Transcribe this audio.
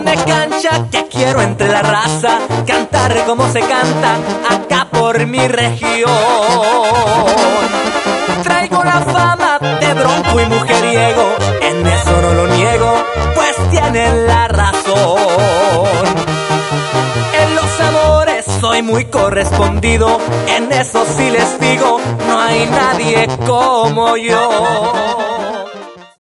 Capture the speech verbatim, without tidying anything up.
me cancha que quiero entre la raza cantar como se canta acá por mi región. Traigo la fama de bronco y mujeriego, en eso no lo niego, pues tienen la razón. En los amores soy muy correspondido, en eso sí les digo, no hay nadie como yo.